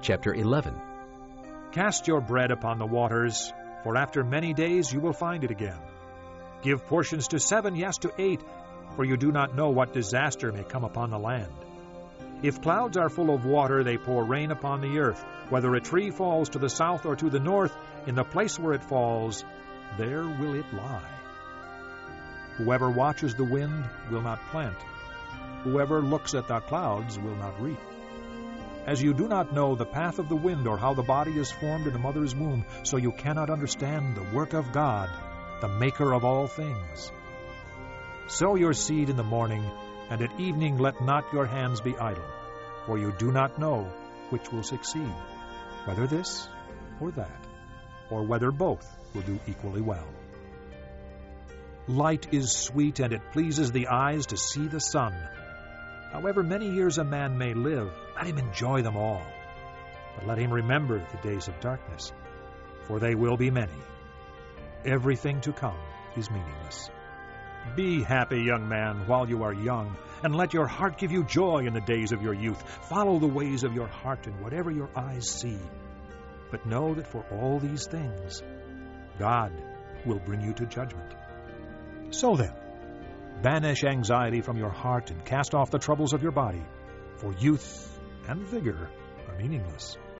Chapter 11. Cast your bread upon the waters, for after many days you will find it again. Give portions to 7, yes, to 8, for you do not know what disaster may come upon the land. If clouds are full of water, they pour rain upon the earth. Whether a tree falls to the south or to the north, in the place where it falls, there will it lie. Whoever watches the wind will not plant. Whoever looks at the clouds will not reap. As you do not know the path of the wind or how the body is formed in a mother's womb, so you cannot understand the work of God, the maker of all things. Sow your seed in the morning, and at evening let not your hands be idle, for you do not know which will succeed, whether this or that, or whether both will do equally well. Light is sweet, and it pleases the eyes to see the sun. However many years a man may live, let him enjoy them all. But let him remember the days of darkness, for they will be many. Everything to come is meaningless. Be happy, young man, while you are young, and let your heart give you joy in the days of your youth. Follow the ways of your heart in whatever your eyes see. But know that for all these things, God will bring you to judgment. So then, banish anxiety from your heart and cast off the troubles of your body, for youth and vigor are meaningless.